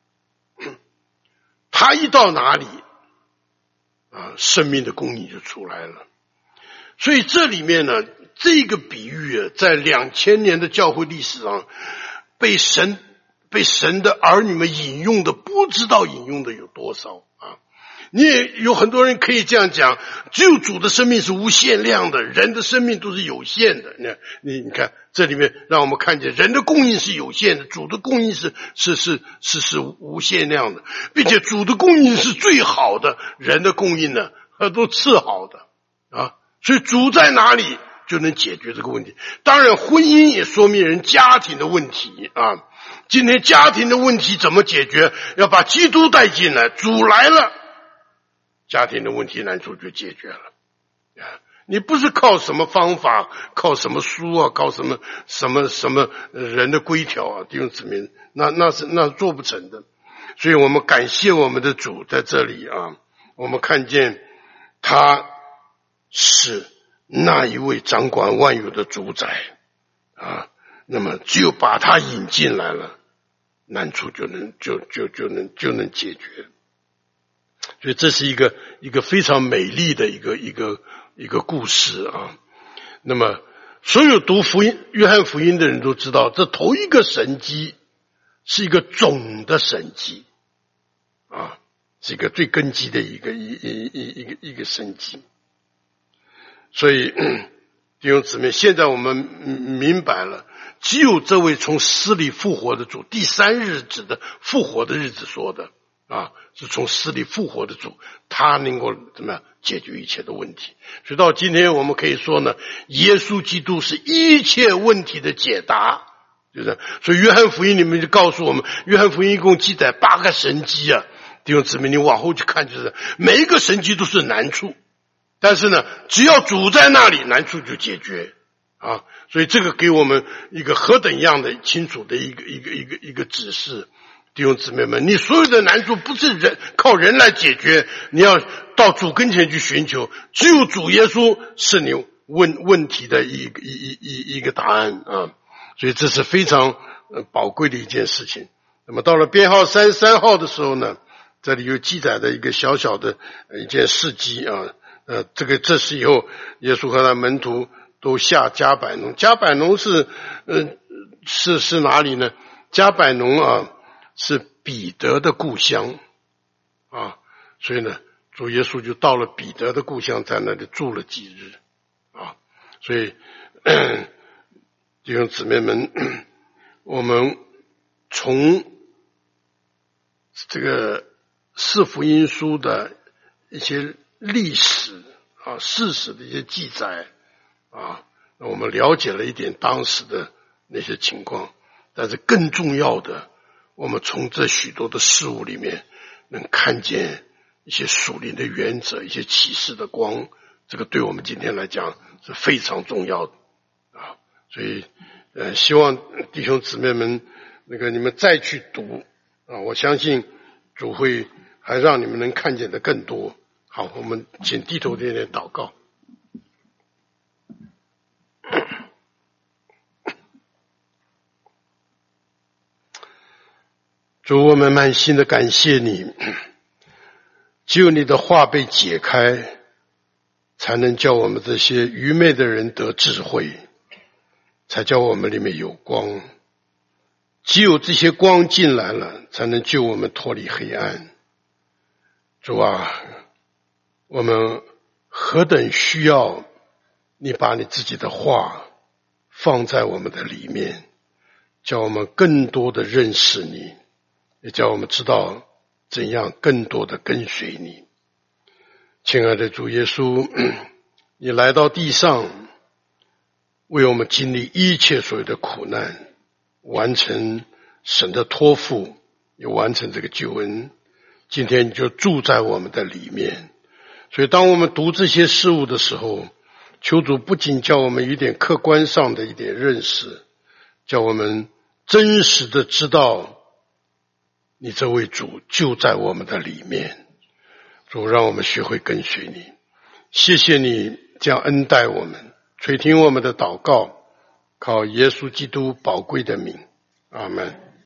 他一到哪里啊，生命的供应就出来了。所以这里面呢，这个比喻啊，在2000年的教会历史上被神的儿女们引用的，不知道引用的有多少啊。你也有很多人可以这样讲，只有主的生命是无限量的，人的生命都是有限的。你看这里面让我们看见人的供应是有限的，主的供应是无限量的，并且主的供应是最好的，人的供应呢都次好的啊。所以主在哪里就能解决这个问题。当然婚姻也说明人家庭的问题啊。今天家庭的问题怎么解决？要把基督带进来，主来了，家庭的问题难处就解决了。你不是靠什么方法，靠什么书啊，靠什么人的规条啊，弟兄姊妹，那做不成的。所以我们感谢我们的主在这里啊，我们看见他是那一位掌管万有的主宰啊，那么只有把他引进来了，难处就能解决。所以这是一个非常美丽的一个故事啊。那么所有读约翰福音的人都知道，这头一个神迹是一个总的神迹啊，是一个最根基的一个神迹。所以弟兄姊妹，现在我们明白了，只有这位从死里复活的主，第三日指的复活的日子说的啊，是从死里复活的主，他能够怎么样解决一切的问题。所以到今天我们可以说呢，耶稣基督是一切问题的解答，就是所以约翰福音里面就告诉我们，约翰福音一共记载8个神迹啊，弟兄姊妹，你往后去看，就是每一个神迹都是难处，但是呢，只要主在那里，难处就解决啊。所以这个给我们一个何等样的清楚的一个指示。弟兄姊妹们，你所有的难处不是靠人来解决，你要到主跟前去寻求，只有主耶稣是你问题的一个答案啊。所以这是非常宝贵的一件事情。那么到了编号33号的时候呢，这里有记载的一个小小的一件事迹啊。这是以后耶稣和他门徒都下加百农。加百农是哪里呢？加百农啊是彼得的故乡啊，所以呢主耶稣就到了彼得的故乡，在那里住了几日啊。所以弟兄姊妹们，我们从这个四福音书的一些历史啊、事实的一些记载啊，我们了解了一点当时的那些情况。但是更重要的，我们从这许多的事物里面能看见一些属灵的原则，一些启示的光，这个对我们今天来讲是非常重要的啊。所以希望弟兄姊妹们你们再去读啊，我相信主会还让你们能看见的更多。好，我们请低头点点祷告。主，我们满心的感谢你，只有你的话被解开，才能叫我们这些愚昧的人得智慧，才叫我们里面有光。只有这些光进来了，才能救我们脱离黑暗。主啊，我们何等需要你把你自己的话放在我们的里面，叫我们更多的认识你，也叫我们知道怎样更多的跟随你。亲爱的主耶稣，你来到地上，为我们经历一切所有的苦难，完成神的托付，也完成这个救恩，今天就住在我们的里面。所以当我们读这些事物的时候，求主不仅叫我们一点客观上的一点认识，叫我们真实的知道你这位主就在我们的里面。主，让我们学会跟随你，谢谢你这样恩待我们，垂听我们的祷告，靠耶稣基督宝贵的名，阿们。